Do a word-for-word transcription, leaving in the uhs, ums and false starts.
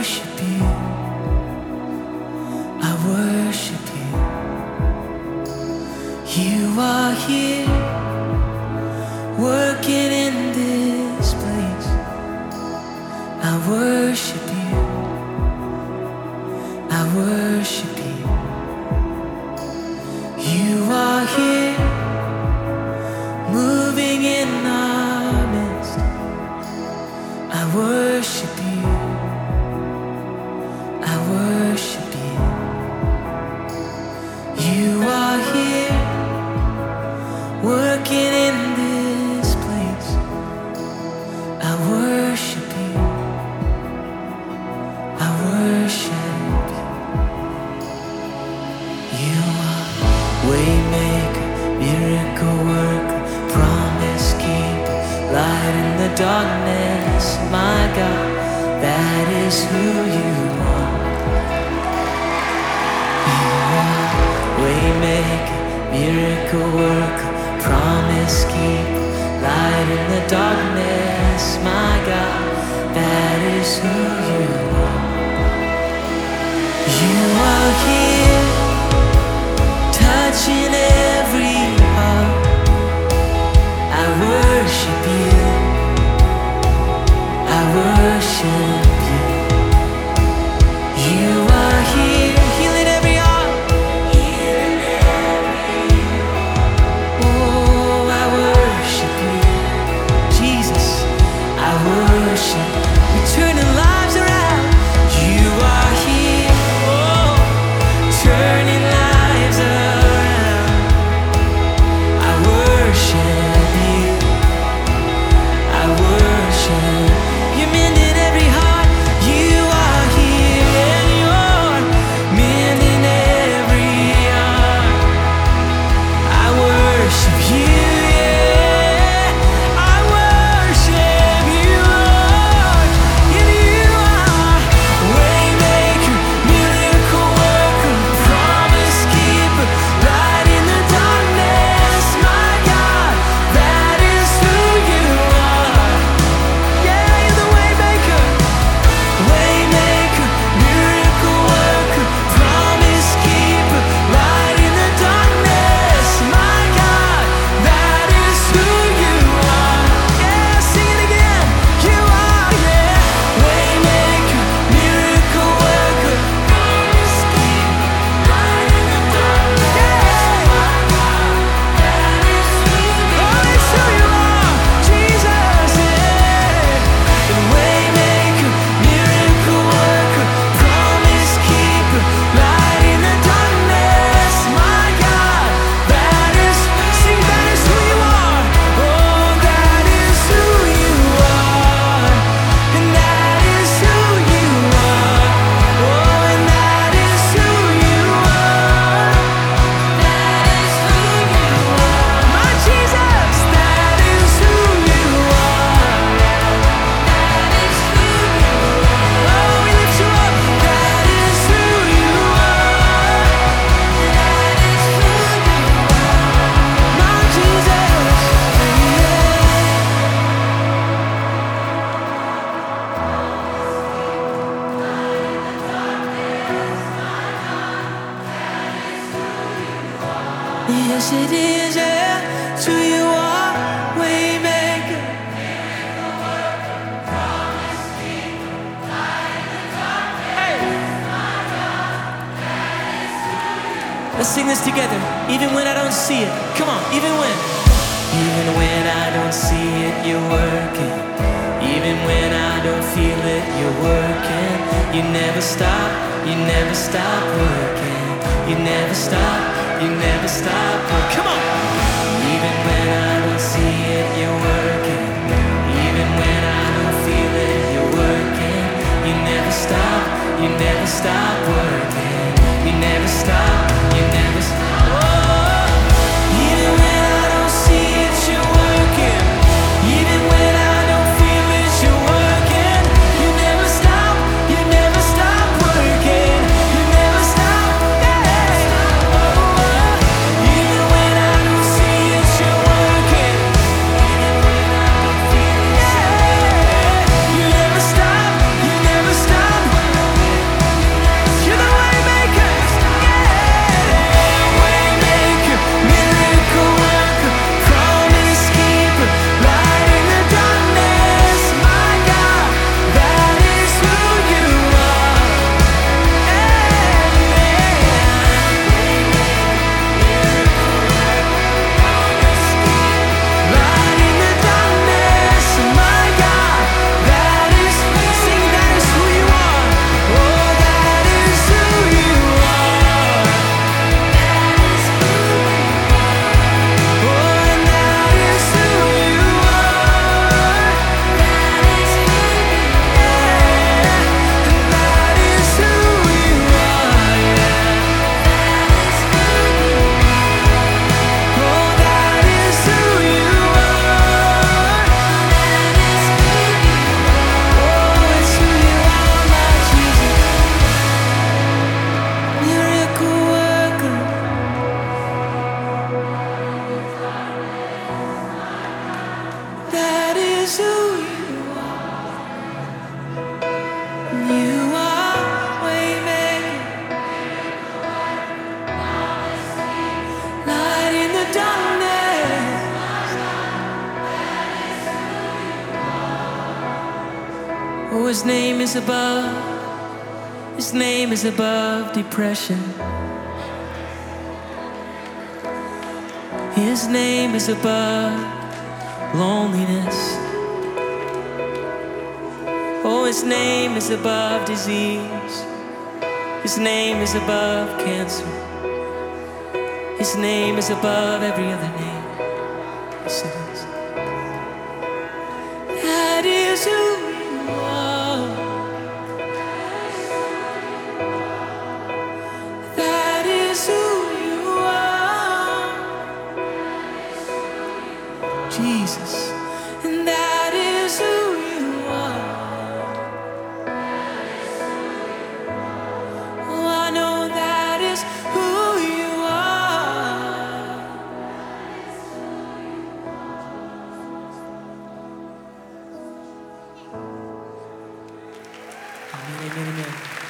worship you. I worship you. You are here, working in this place. I worship you. I worship you. You are here, moving in our midst. I worship you. I worship you. You are here, working in this place. I worship you. I worship you. You are waymaker, miracle worker, promise keeper, light in the darkness. My God, that is who you are. You are waymaker, miracle worker, promise keeper, light in the darkness. My God, that is who you are. You are here, touching every heart. I worship you. I worship you. You are here, healing every heart. Healing every heart. Oh, I worship you, Jesus. I worship. You're turning lives around. You are here, oh, turning lives around. I worship you. I worship. You're mending every heart. You are here and you're mending every heart. I worship you, yeah. I worship you, Lord. And you are waymaker, miracle worker, promise keeper, light in the darkness. My God, that is who you are. Yeah, you're the waymaker, waymaker, miracle worker, promise keeper, light in the darkness. My God, that is who you are. Yeah, sing it again. You are, yeah, waymaker, miracle worker, promise keeper, light in the darkness. My God, that is who you are. Oh, it's who you are, Jesus, yeah. The waymaker, miracle worker, promise keeper, light in the darkness. My God, that is, sing, that is who you are. Oh, that is who you are. And that is who you are. Oh, and that is who you are. That is who you are. My Jesus, that is who you are. That is who you are. Oh, we lift you up. That is who you are. That is who you are. My Jesus, yeah. Yes, it is, yeah. It's who you are, waymaker. Let's sing this together. Even when I don't see it. Come on, even when. Even when I don't see it, you're working. Even when I don't feel it, you're working. You never stop, you never stop working. You never stop, you never stop working. Come on. Even when I don't see it, you're working. Even when I don't feel it, you're working. You never stop, you never stop working. You never stop, you never stop. Oh, even when I don't see it, you're working. Even when I don't feel it, you're working. You never stop, you never stop working. You never stop, yeah. Oh, even when I don't see it, you're working. Even when I don't feel it, yeah. You never stop, you never stop. His name is above, His name is above depression. His name is above loneliness. Oh, His name is above disease. His name is above cancer. His name is above every other name. Yes, it is. That is who you are. That is who you are, Jesus. And that is who you are. Oh, I know that is who you are. Amen, amen, amen.